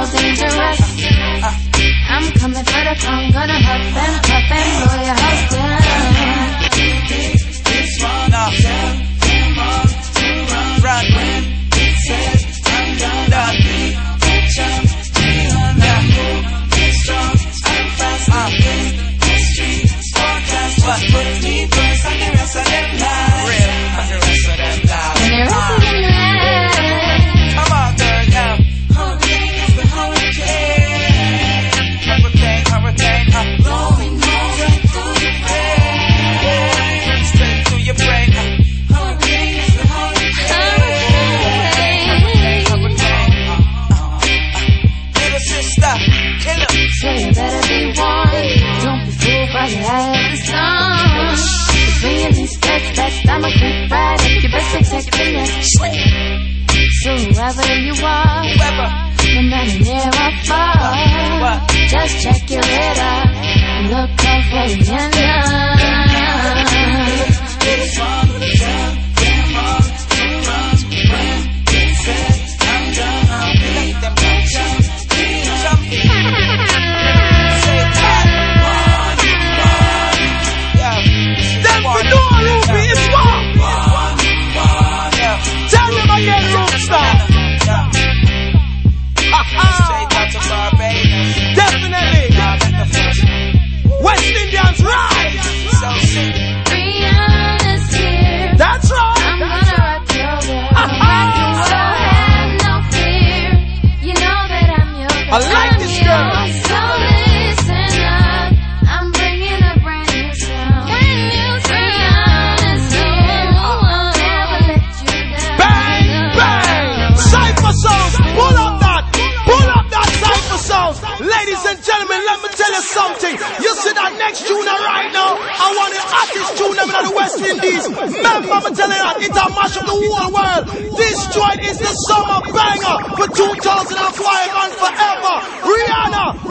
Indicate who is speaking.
Speaker 1: dangerous. I'm coming for the crown, gonna huff and puff and blow your house down.
Speaker 2: It's wrong, run when it says I'm gonna be get strong, I'm fast, I'm in the streets, forecast what puts me first on the rest of them lives. Real, on the rest of them lives.
Speaker 1: And the rest of them lives.
Speaker 2: Come on, girl, now. Hurricane is the hurricane. Hurricane, blowing over through your brain. Straight to your brain. Hurricane is the hurricane. Little sister, kill him.
Speaker 1: So you better be warned. Don't be fooled by the eye of the sun. Between these steps, I'm a quick ride. You best protect your neck. So whoever you are, no matter near or far, just check your radar and look out for the enemy.
Speaker 2: It's wrong, damn wrong, too wrong. When it says I'm gonna be them jumping. Say that one. Then we know Ruby, it's wrong. Tell them again, Rockstar. Straight out to Barbados. Definitely. West Indians rise. So sick.
Speaker 1: Rihanna's here.
Speaker 2: That's right.
Speaker 1: I'm gonna rock your world. So have no fear. You know that I'm your girl.
Speaker 2: I like this girl.
Speaker 1: So listen up. I'm bringing a brand new sound. Rihanna's here. I'll never let you down.
Speaker 2: Bang, bang. Cypher Sounds. Pull up that Cypher Sounds. Ladies and gentlemen, let me tell you something. You see that next tune right now? I want the hottest tune in the West Indies. Remember, I'm telling you, it'll mash up the whole world. This joint is the summer banger for 2005 and forever. Rihanna.